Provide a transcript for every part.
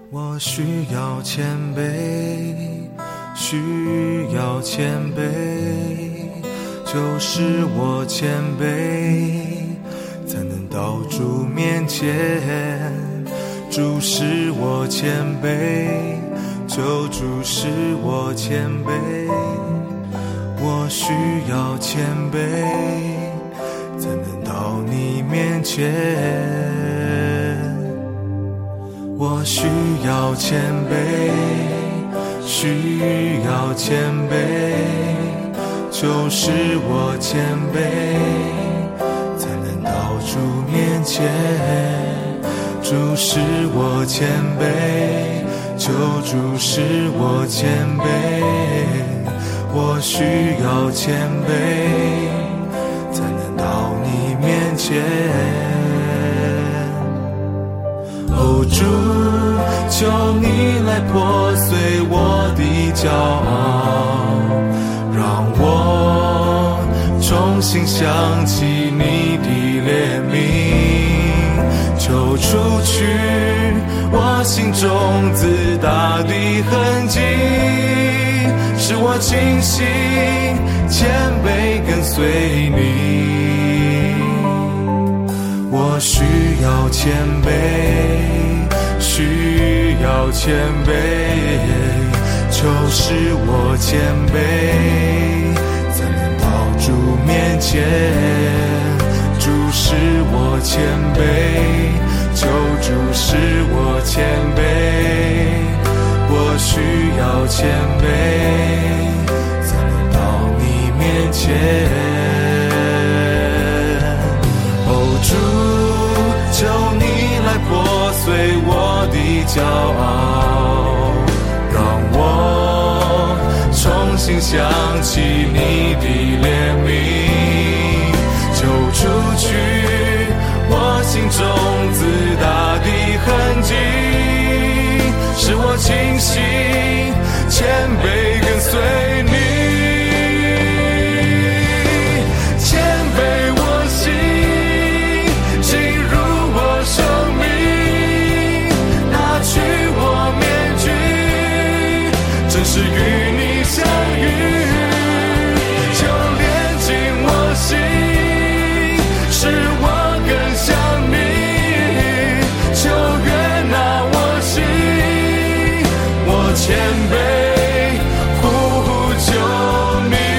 我需要谦卑，需要谦卑，就是我谦卑，才能到主面前。主使我谦卑，救主使我谦卑，我需要谦卑，才能到你面前。我需要谦卑，需要谦卑，就是我谦卑，才能到主面前。主使我谦卑，救主使我谦卑，我需要谦卑，才能到你面前。哦，主，求你来破碎我的骄傲，让我重新想起你的怜悯，求除去我心中自大的痕迹，使我清醒谦卑跟随你。我需要谦卑，需要谦卑，求使我谦卑，才能到主面前。主使我谦卑，救主使我谦卑，我需要谦卑，才能到你面前。主，求你来破碎我的骄傲，让我重新想起你的怜悯，求除去我心中自大的痕迹，使我清醒谦卑跟随你。是与你相遇，就连进我心，使我更像你，就悦纳我心，我谦卑呼求你。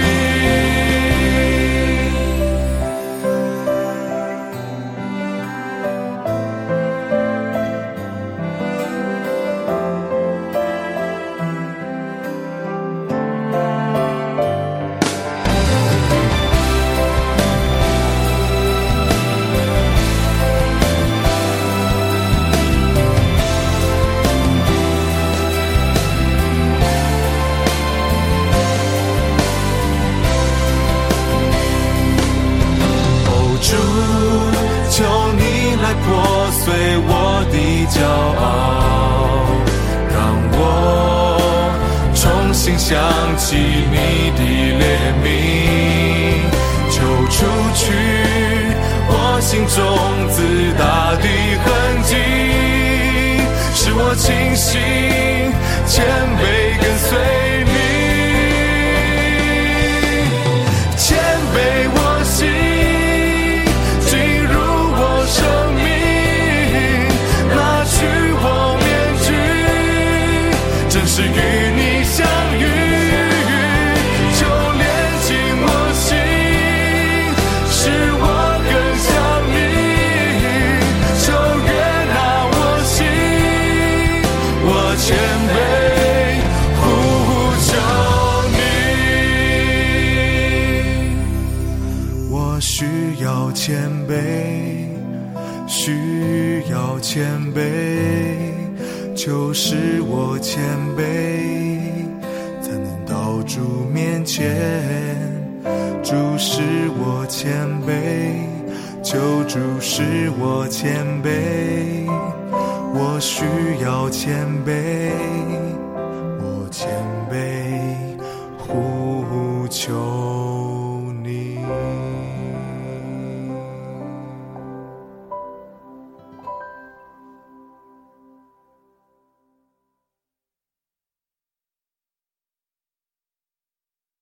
求你来破碎我的骄傲，让我重新想起你的怜悯，求除去我心中自大的痕迹，使我清醒谦卑跟随你。谦卑我心是与你相遇，就连进我心，使我更像你，就悦纳我心，我谦卑呼求你。我需要谦卑，需要谦卑，就使我谦卑，才能到主面前。主使我谦卑，救主使我谦卑，我需要谦卑，我谦卑。